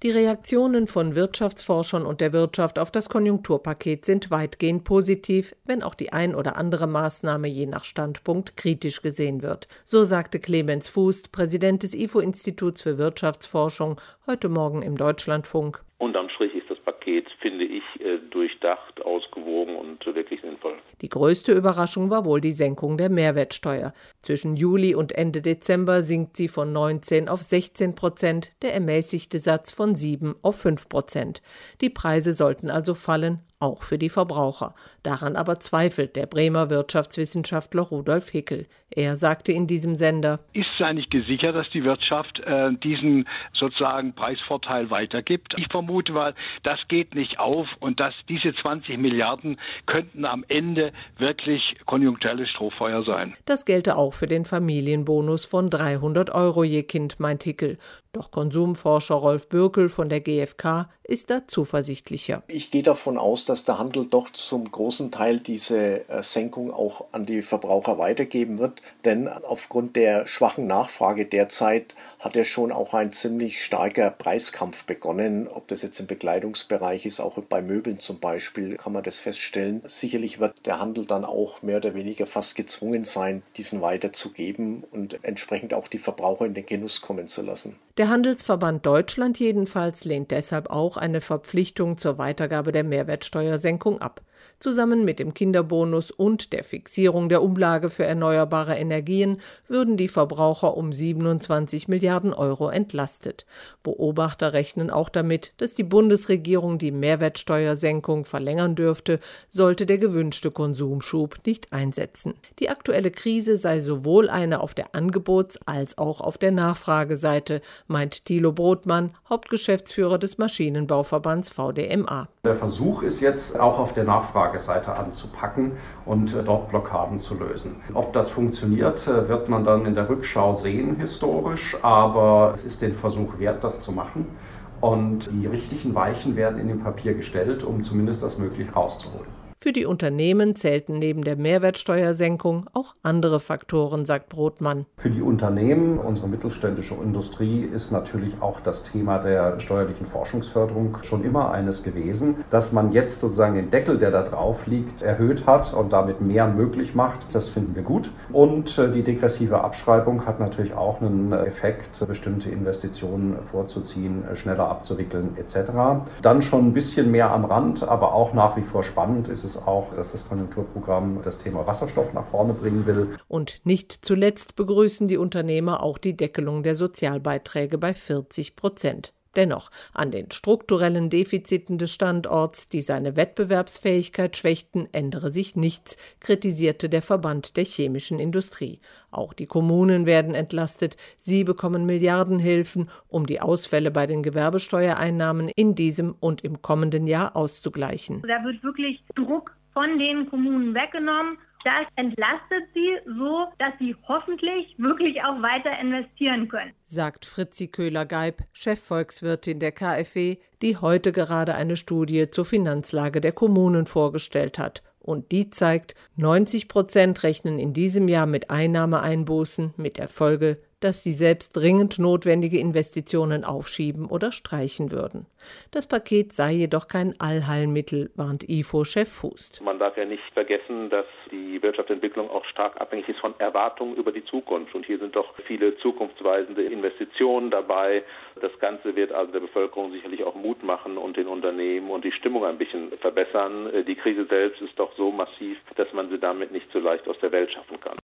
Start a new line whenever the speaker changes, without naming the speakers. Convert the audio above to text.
Die Reaktionen von Wirtschaftsforschern und der Wirtschaft auf das Konjunkturpaket sind weitgehend positiv, wenn auch die ein oder andere Maßnahme je nach Standpunkt kritisch gesehen wird. So sagte Clemens Fußt, Präsident des IFO-Instituts für Wirtschaftsforschung, heute Morgen im Deutschlandfunk.
Unterm Strich ist das Paket, finde ich, durchdacht, ausgewogen und wirklich sinnvoll.
Die größte Überraschung war wohl die Senkung der Mehrwertsteuer. Zwischen Juli und Ende Dezember sinkt sie von 19 auf 16%, der ermäßigte Satz von 7 auf 5%. Die Preise sollten also fallen, auch für die Verbraucher. Daran aber zweifelt der Bremer Wirtschaftswissenschaftler Rudolf Hickel. Er sagte in diesem Sender:
Ist es eigentlich gesichert, dass die Wirtschaft diesen sozusagen Preisvorteil weitergibt? Ich vermute mal, das geht nicht auf und dass diese 20 Milliarden könnten am Ende wirklich konjunkturelles Strohfeuer sein.
Das gelte auch für den Familienbonus von 300 € je Kind, meint Hickel. Doch Konsumforscher Rolf Bürkel von der GfK ist da zuversichtlicher.
Ich gehe davon aus, dass der Handel doch zum großen Teil diese Senkung auch an die Verbraucher weitergeben wird. Denn aufgrund der schwachen Nachfrage derzeit hat ja schon auch ein ziemlich starker Preiskampf begonnen. Ob das jetzt im Bekleidungsbereich ist, auch bei Möbeln zum Beispiel, kann man das feststellen. Sicherlich wird der Handel dann auch mehr oder weniger fast gezwungen sein, diesen weiterzugeben und entsprechend auch die Verbraucher in den Genuss kommen zu lassen.
Der Handelsverband Deutschland jedenfalls lehnt deshalb auch eine Verpflichtung zur Weitergabe der Mehrwertsteuersenkung ab. Zusammen mit dem Kinderbonus und der Fixierung der Umlage für erneuerbare Energien würden die Verbraucher um 27 Milliarden € entlastet. Beobachter rechnen auch damit, dass die Bundesregierung die Mehrwertsteuersenkung verlängern dürfte, sollte der gewünschte Konsumschub nicht einsetzen. Die aktuelle Krise sei sowohl eine auf der Angebots- als auch auf der Nachfrageseite, meint Thilo Brodmann, Hauptgeschäftsführer des Maschinenbauverbands VDMA.
Der Versuch ist jetzt auch auf der Nachfrageseite anzupacken und dort Blockaden zu lösen. Ob das funktioniert, wird man dann in der Rückschau sehen historisch, aber es ist den Versuch wert, das zu machen. Und die richtigen Weichen werden in dem Papier gestellt, um zumindest das möglich rauszuholen.
Für die Unternehmen zählten neben der Mehrwertsteuersenkung auch andere Faktoren, sagt Brodmann.
Für die Unternehmen, unsere mittelständische Industrie, ist natürlich auch das Thema der steuerlichen Forschungsförderung schon immer eines gewesen. Dass man jetzt sozusagen den Deckel, der da drauf liegt, erhöht hat und damit mehr möglich macht, das finden wir gut. Und die degressive Abschreibung hat natürlich auch einen Effekt, bestimmte Investitionen vorzuziehen, schneller abzuwickeln etc. Dann schon ein bisschen mehr am Rand, aber auch nach wie vor spannend ist es auch, dass das Konjunkturprogramm das Thema Wasserstoff nach vorne bringen will.
Und nicht zuletzt begrüßen die Unternehmer auch die Deckelung der Sozialbeiträge bei 40%. Dennoch, an den strukturellen Defiziten des Standorts, die seine Wettbewerbsfähigkeit schwächten, ändere sich nichts, kritisierte der Verband der chemischen Industrie. Auch die Kommunen werden entlastet. Sie bekommen Milliardenhilfen, um die Ausfälle bei den Gewerbesteuereinnahmen in diesem und im kommenden Jahr auszugleichen.
Da wird wirklich Druck von den Kommunen weggenommen. Das entlastet sie so, dass sie hoffentlich wirklich auch weiter investieren können,
sagt Fritzi Köhler-Geib, Chefvolkswirtin der KfW, die heute gerade eine Studie zur Finanzlage der Kommunen vorgestellt hat. Und die zeigt, 90% rechnen in diesem Jahr mit Einnahmeeinbußen, mit der Folge, dass sie selbst dringend notwendige Investitionen aufschieben oder streichen würden. Das Paket sei jedoch kein Allheilmittel, warnt IFO-Chef Fußt.
Man darf ja nicht vergessen, dass die Wirtschaftsentwicklung auch stark abhängig ist von Erwartungen über die Zukunft. Und hier sind doch viele zukunftsweisende Investitionen dabei. Das Ganze wird also der Bevölkerung sicherlich auch Mut machen und den Unternehmen und die Stimmung ein bisschen verbessern. Die Krise selbst ist doch so massiv, dass man sie damit nicht so leicht aus der Welt schaffen kann.